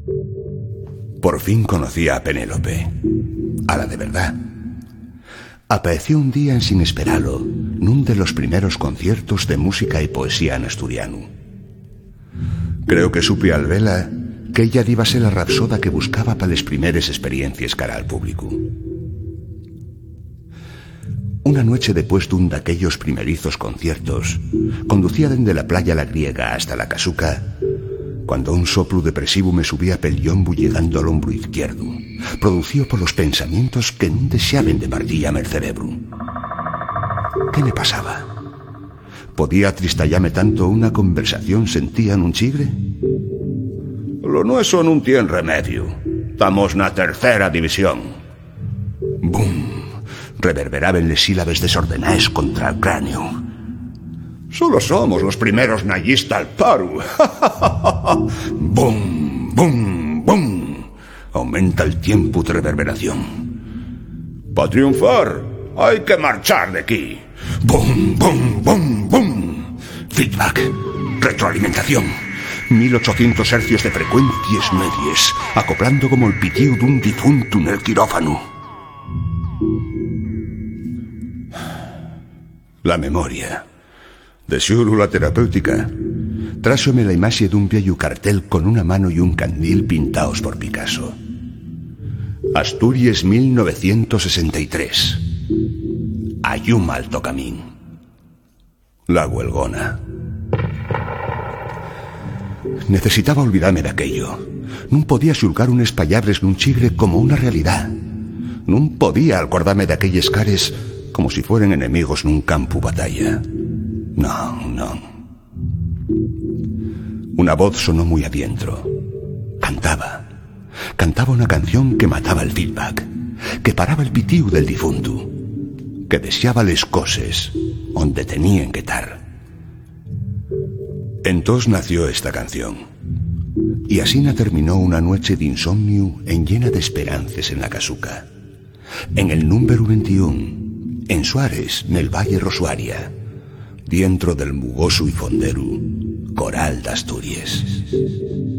Por fin conocía a Penélope, a la de verdad. Apareció un día en Sin esperalo, nun de los primeros conciertos de música y poesía en asturiano. Creo que supe al vela que ella iba a ser la rapsoda que buscaba para las primeras experiencias cara al público. Una noche después de un de aquellos primerizos conciertos, conducía desde la playa La Griega hasta la Casuca, cuando un soplo depresivo me subía pel llombo llegando al hombro izquierdo, producido por los pensamientos que no deseaban de martillarme el cerebro. ¿Qué me pasaba? ¿Podía atristallarme tanto una conversación sentía en un chigre? Lo nuestro no tiene remedio. Estamos na tercera división. ¡Bum! Reverberaban las sílabas desordenadas contra el cráneo. Solo somos los primeros nayista al paro. ¡Bum! ¡Bum! ¡Bum! Aumenta el tiempo de reverberación. Para triunfar hay que marchar de aquí. ¡Bum! ¡Bum! ¡Bum! ¡Bum! Feedback. Retroalimentación. 1800 hercios de frecuencias medias, acoplando como el pitido de un difunto en el quirófano. La memoria. De la terapéutica. Trásome la imagen de un viejo cartel con una mano y un candil pintados por Picasso. Asturias 1963. Ayuma Alto Camín. La Huelgona. Necesitaba olvidarme de aquello. No podía xulgar unes pallabres nun chigre como una realidad. No podía acordarme de aquellos cares como si fueran enemigos nun campo batalla. No, no. Una voz sonó muy adentro. Cantaba una canción que mataba el feedback, que paraba el pitío del difunto, que deseaba les cosas donde tenían que estar. Entonces nació esta canción. Y así terminó una noche de insomnio en llena de esperanzas en la Casuca. En el número 21, en Suárez, en el Valle Rosuaria, dentro del mugoso y fondero Coral de Asturias.